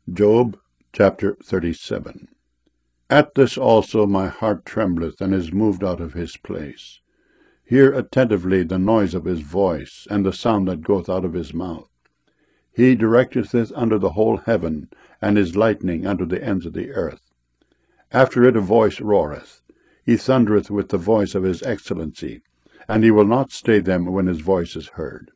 Job chapter 37. At this also my heart trembleth, and is moved out of his place. Hear attentively the noise of his voice, and the sound that goeth out of his mouth. He directeth it under the whole heaven, and his lightning unto the ends of the earth. After it a voice roareth. He thundereth with the voice of his excellency, and he will not stay them when his voice is heard.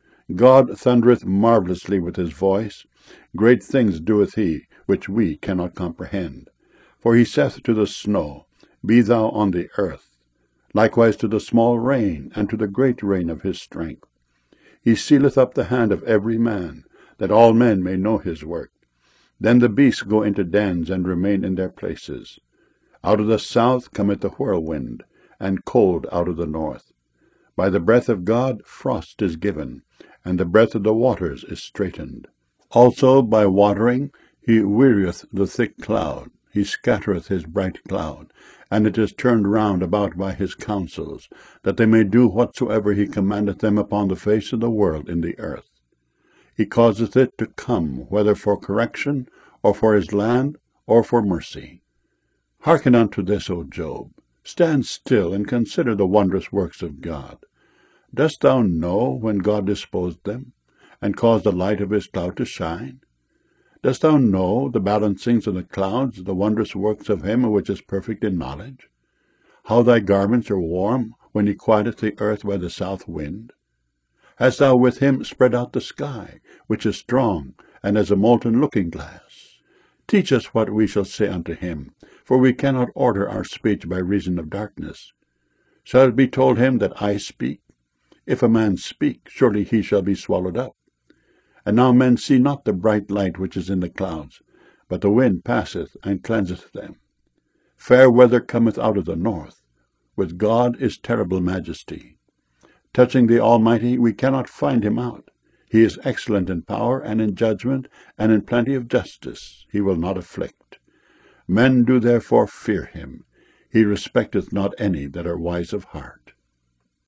God thundereth marvellously with his voice. Great things doeth he, which we cannot comprehend. For he saith to the snow, Be thou on the earth; likewise to the small rain, and to the great rain of his strength. He sealeth up the hand of every man, that all men may know his work. Then the beasts go into dens, and remain in their places. Out of the south cometh the whirlwind, and cold out of the north. By the breath of God frost is given, and the breath of the waters is straitened. Also by watering he wearieth the thick cloud. He scattereth his bright cloud, and it is turned round about by his counsels, that they may do whatsoever he commandeth them upon the face of the world in the earth. He causeth it to come, whether for correction, or for his land, or for mercy. Hearken unto this, O Job. Stand still, and consider the wondrous works of God. Dost thou know when God disposed them, and caused the light of his cloud to shine? Dost thou know the balancings of the clouds, the wondrous works of him which is perfect in knowledge? How thy garments are warm, when he quieteth the earth by the south wind? Hast thou with him spread out the sky, which is strong, and as a molten looking-glass? Teach us what we shall say unto him, for we cannot order our speech by reason of darkness. Shall it be told him that I speak? If a man speak, surely he shall be swallowed up. And now men see not the bright light which is in the clouds, but the wind passeth and cleanseth them. Fair weather cometh out of the north. With God is terrible majesty. Touching the Almighty, we cannot find him out. He is excellent in power and in judgment, and in plenty of justice. He will not afflict. Men do therefore fear him. He respecteth not any that are wise of heart.